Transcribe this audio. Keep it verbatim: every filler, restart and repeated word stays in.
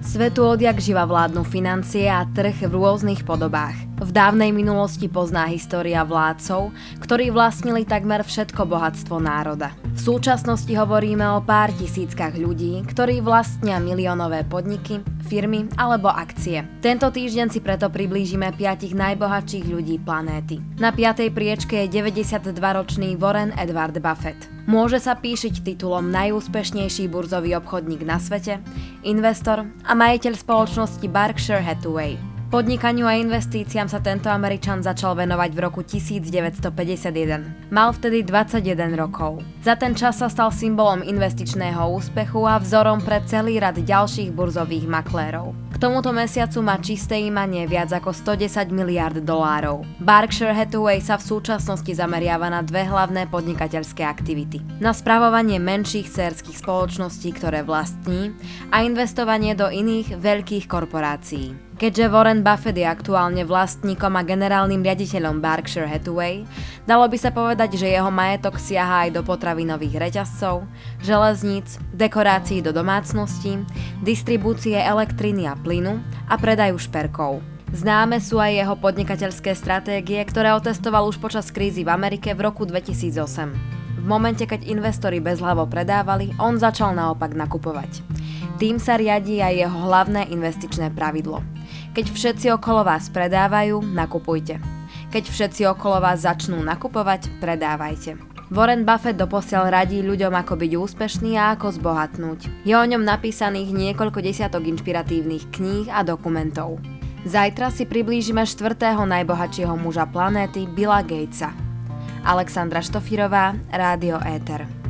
Svetu odjak živa vládnu financie a trh v rôznych podobách. V dávnej minulosti pozná história vládcov, ktorí vlastnili takmer všetko bohatstvo národa. V súčasnosti hovoríme o pár tisíckach ľudí, ktorí vlastnia miliónové podniky, firmy alebo akcie. Tento týždeň si preto priblížime piatich najbohatších ľudí planéty. Na piatej priečke je deväťdesiatdvaročný Warren Edward Buffett. Môže sa píšiť titulom najúspešnejší burzový obchodník na svete, investor a majiteľ spoločnosti Berkshire Hathaway. Podnikaniu a investíciám sa tento Američan začal venovať v roku devätnásťstopäťdesiatjeden. Mal vtedy dvadsaťjeden rokov. Za ten čas sa stal symbolom investičného úspechu a vzorom pre celý rad ďalších burzových maklérov. K tomuto mesiacu má čisté imanie viac ako stodesať miliárd dolárov. Berkshire Hathaway sa v súčasnosti zameriava na dve hlavné podnikateľské aktivity. Na spravovanie menších dcérskych spoločností, ktoré vlastní, a investovanie do iných veľkých korporácií. Keďže Warren Buffett je aktuálne vlastníkom a generálnym riaditeľom Berkshire Hathaway, dalo by sa povedať, že jeho majetok siaha aj do potravinových reťazcov, železníc, dekorácií do domácností, distribúcie elektriny a plynu a predaju šperkov. Známe sú aj jeho podnikateľské stratégie, ktoré otestoval už počas krízy v Amerike v roku dvetisícosem. V momente, keď investori bezhlavo predávali, on začal naopak nakupovať. Tým sa riadí aj jeho hlavné investičné pravidlo. Keď všetci okolo vás predávajú, nakupujte. Keď všetci okolo vás začnú nakupovať, predávajte. Warren Buffett doposiaľ radí ľuďom, ako byť úspešný a ako zbohatnúť. Je o ňom napísaných niekoľko desiatok inšpiratívnych kníh a dokumentov. Zajtra si priblížime štvrtého najbohatšieho muža planéty Billa Gatesa. Alexandra Štofírová, Rádio Éter.